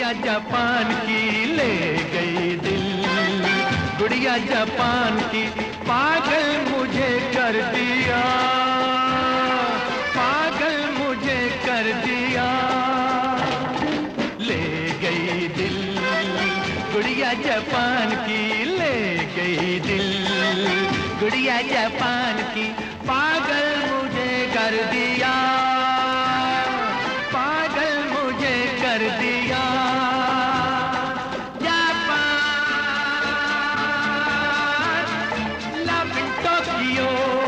गुड़िया जापान की ले गई दिल, गुड़िया जापान की पागल मुझे कर दिया, पागल मुझे कर दिया। ले गई दिल गुड़िया जापान की, ले गई दिल गुड़िया जापान की पागल मुझे कर दिया, पागल मुझे कर दिया। जापान लव इन टोक्यो,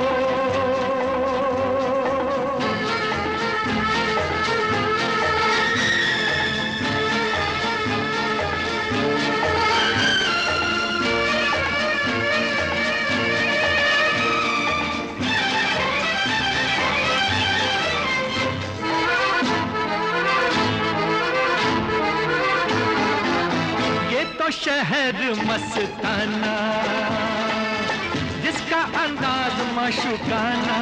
शहर मस्ताना जिसका अंदाज माशूकाना,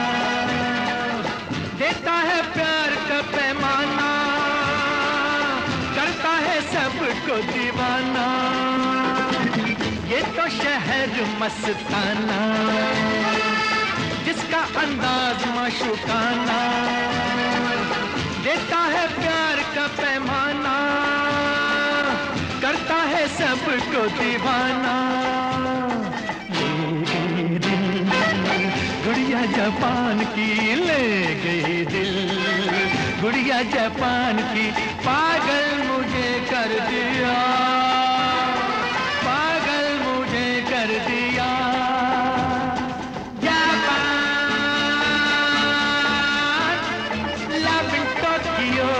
देता है प्यार का पैमाना, करता है सबको दीवाना। ये तो शहर मस्ताना जिसका अंदाज माशूकाना, देता है प्यार का पैमाना, करता है सबको दीवाना। ले गई दिल गुड़िया जापान की, ले गई दिल गुड़िया जापान की पागल मुझे कर दिया, पागल मुझे कर दिया। जापान लव इन टोक्यो,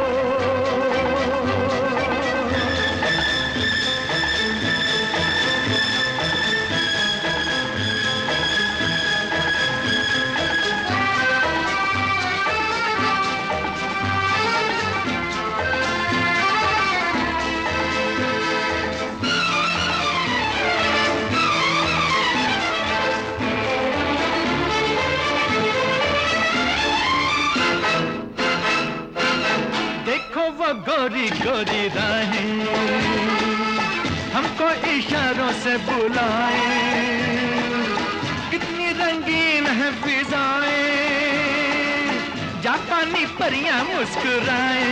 वो गोरी गोरी राहें हमको इशारों से बुलाए, कितनी रंगीन है फिजाएं, जापानी परियां मुस्कुराए।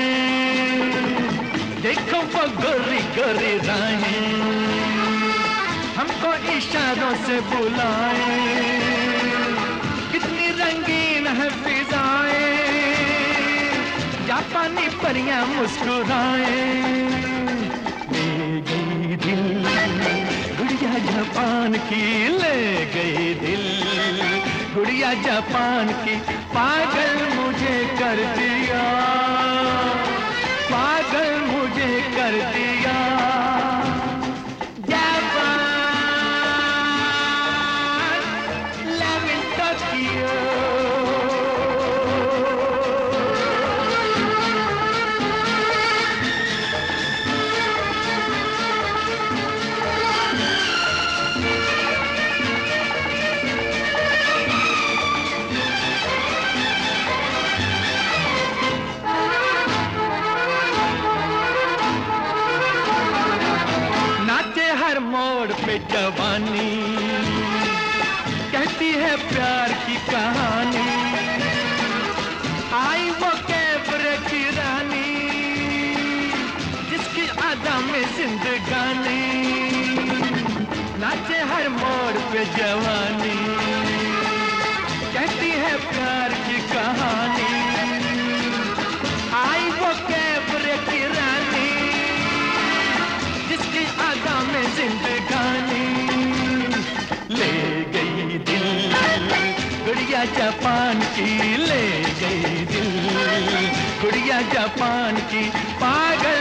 देखो वो गोरी गोरी राहें हमको इशारों से बुलाए, कितनी रंगीन है फिजाएं, जापानी परियां मुस्कुराए। ले गई दिल गुड़िया जापान की, ले गई दिल गुड़िया जापान की पागल मुझे कर दिया, पागल मुझे कर दिया। जापान लव इन टोक्यो, हर मोड़ पे जवानी कहती है प्यार की कहानी, आई वो कैबरे की रानी जिसकी अदा में जिंदगानी, नाचे हर मोड़ पे जवानी कहती है प्यार की कहानी, आई वो कैबरे की रानी जिसकी आदा में जिंदगानी। ले गई दिल गुड़िया जापान की, ले गई दिल गुड़िया जापान की पागल